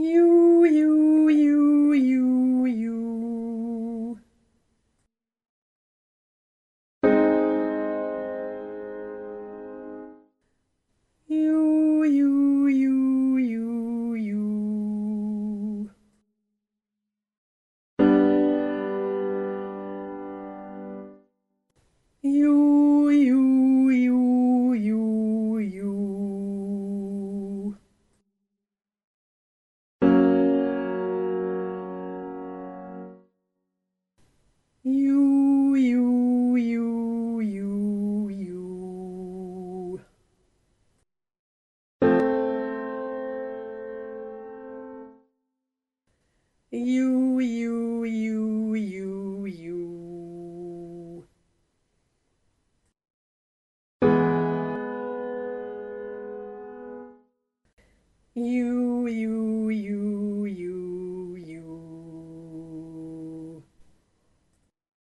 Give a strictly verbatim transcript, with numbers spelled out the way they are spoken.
You, you, you, you, you. You, you, you, you, you. You, you, you, you, you. You, you, you, you, you. You, you, you, you, you. You, you,